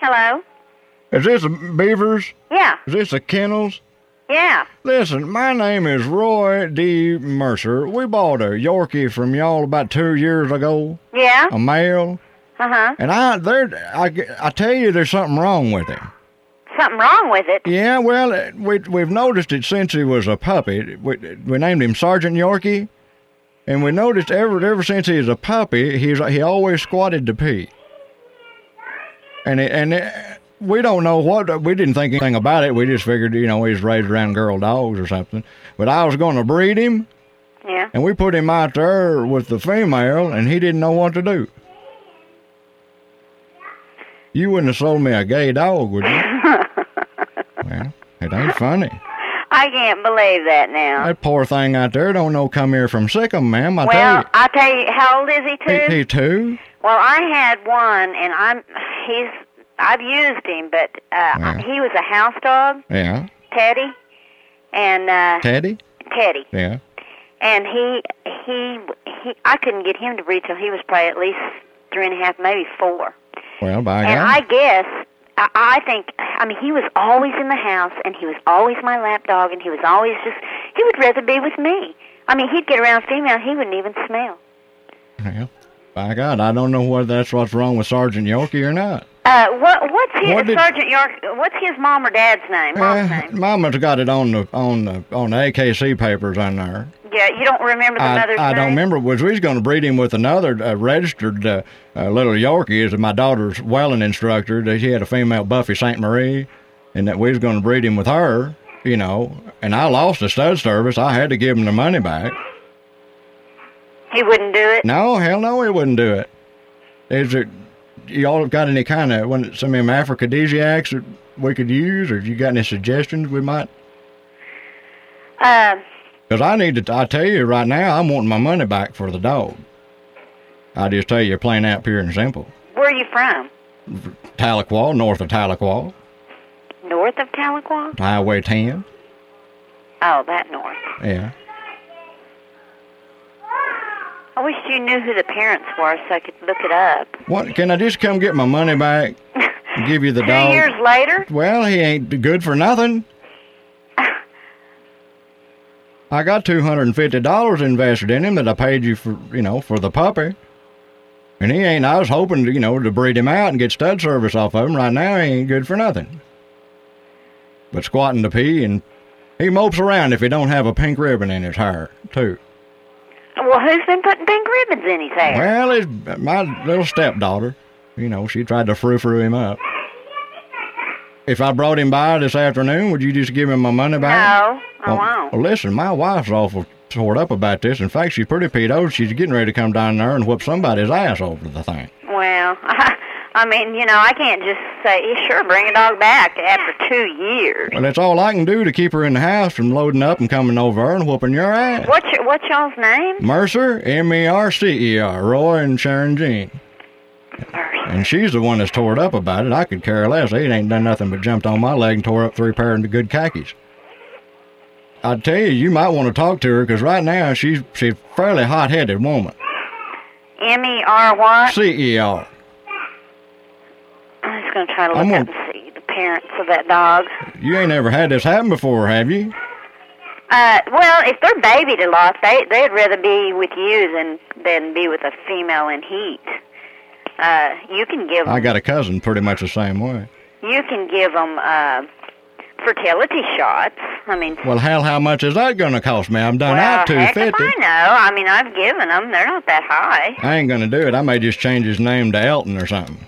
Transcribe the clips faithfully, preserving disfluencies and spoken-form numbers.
Hello? Is this a Beavers? Yeah. Is this a Kennels? Yeah. Listen, my name is Roy D. Mercer. We bought a Yorkie from y'all about two years ago. Yeah? A male. Uh-huh. And I, there, I, I tell you, there's something wrong with him. Something wrong with it? Yeah, well, we, we've noticed it since he was a puppy. We, we named him Sergeant Yorkie. And we noticed ever ever since he was a puppy, he's he always squatted to pee. And it, and it, we don't know what, we didn't think anything about it. We just figured, you know, he's raised around girl dogs or something. But I was going to breed him. Yeah. And we put him out there with the female, and he didn't know what to do. You wouldn't have sold me a gay dog, would you? Well, it ain't funny. I can't believe that now. That poor thing out there don't know come here from Sikkim, ma'am. I well, tell you. I tell you, how old is he, too? He, he two. Well, I had one, and I'm, he's, I've used him, but uh, Yeah. he was a house dog, Yeah. Teddy, and, uh, Teddy? Teddy. Yeah. And he, he, he, I couldn't get him to breed till he was probably at least three and a half, maybe four. Well, by And God. I guess, I, I think, I mean, he was always in the house, and he was always my lap dog, and he was always just, he would rather be with me. I mean, he'd get around female, he wouldn't even smell. Well, by God, I don't know whether that's what's wrong with Sergeant Yorkie or not. Uh, what, what's his, What did- Sergeant York, what's his mom or dad's name, mom's Uh, name? Mama's got it on the on the on the A K C papers on there. Yeah, you don't remember the I, mother's I name? don't remember. Was we was going to breed him with another uh, registered uh, uh, little Yorkie? Is my daughter's welling instructor. That she had a female Buffy Saint Marie, and that we was going to breed him with her. You know, and I lost the stud service. I had to give him the money back. He wouldn't do it? No, hell no, he wouldn't do it. Is it? Y'all have got any kind of when some of them aphrodisiacs that we could use, or you got any suggestions we might? Uh, Because I need to, I tell you right now, I'm wanting my money back for the dog. I just tell you plain out, pure and simple. where are you from? Tahlequah, north of Tahlequah, North of Tahlequah? Highway ten. Oh, that north. Yeah. I wish you knew who the parents were so I could look it up. What? Can I just come get my money back? And give you the Two dog? years later? Well, he ain't good for nothing. I got two hundred fifty dollars invested in him that I paid you for, you know, for the puppy. And he ain't, I was hoping, to, you know, to breed him out and get stud service off of him. Right now, he ain't good for nothing. But squatting to pee, and he mopes around if he don't have a pink ribbon in his hair, too. Well, who's been putting pink ribbons in his hair? Well, it's my little stepdaughter. You know, she tried to frou-frou him up. If I brought him by this afternoon, would you just give him my money back? No, I Well, won't. well, listen, my wife's awful tore up about this. In fact, she's pretty peed. She's getting ready to come down there and whoop somebody's ass over the thing. Well, I mean, you know, I can't just say, yeah, sure, bring a dog back after two years. Well, that's all I can do to keep her in the house from loading up and coming over and whooping your ass. What's, your, what's y'all's name? Mercer, M E R C E R, Roy and Sharon Jean. And she's the one that's tore it up about it. I could care less. They ain't done nothing but jumped on my leg and tore up three pair of good khakis. I'd tell you, you might want to talk to her, because right now she's she's a fairly hot-headed woman. M E R what? C E R. I'm just going to try to look I'm up gonna- and see the parents of that dog. You ain't never had this happen before, have you? Uh, well, if they're babied a lot, they, they'd rather be with you than, than be with a female in heat. Uh, you can give them, I got a cousin pretty much the same way. you can give them, uh, fertility shots. I mean, Well, hell, how much is that going to cost me? I'm done well, out two heck if fifty. I know. I mean, I've given them. They're not that high. I ain't going to do it. I may just change his name to Elton or something.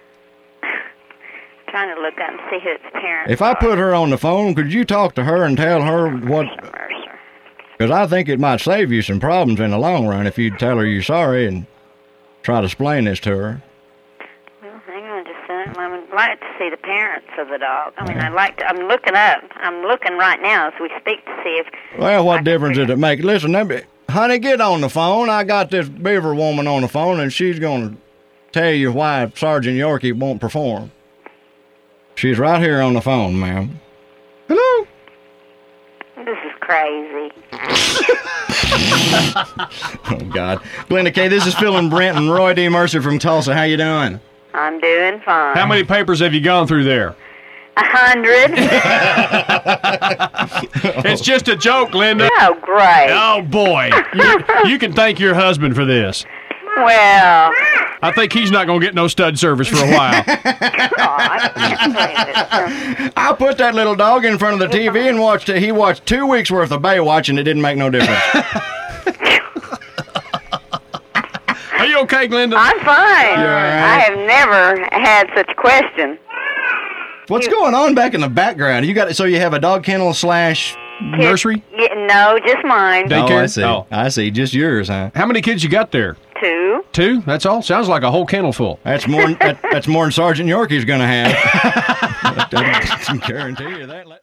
Trying to look up and see who its parents If I are. put her on the phone, could you talk to her and tell her what... Mercer. Because I think it might save you some problems in the long run if you tell her you're sorry and try to explain this to her. Well, hang on just a second. I would like to see the parents of the dog. I mean, I'd like to. I'm looking up. I'm looking right now as we speak to see if. Well, what difference does it make? Listen, let me, honey, get on the phone. I got this beaver woman on the phone, and she's going to tell you why Sergeant Yorkie won't perform. She's right here on the phone, ma'am. Hello? This is crazy. Oh, God. Glenda K., this is Phil and Brent and Roy D. Mercer from Tulsa. How you doing? I'm doing fine. How many papers have you gone through there? A hundred. It's just a joke, Linda. Oh, great. Oh, boy. You, you can thank your husband for this. Well, I think he's not going to get no stud service for a while. oh, I can't believe it. I put that little dog in front of the T V and watched it. He watched two weeks worth of Baywatch, and it didn't make no difference. Are you okay, Glenda? I'm fine. You're all right. I have never had such a question. What's going on back in the background? You got so you have a dog kennel slash Nursery? Yeah, no, just mine. Daycare? Oh, I see. Oh. I see. Just yours, huh? How many kids you got there? Two. Two? That's all? Sounds like a whole kennel full. That's more. that, that's more than Sergeant Yorkie's going to have. I can guarantee you that.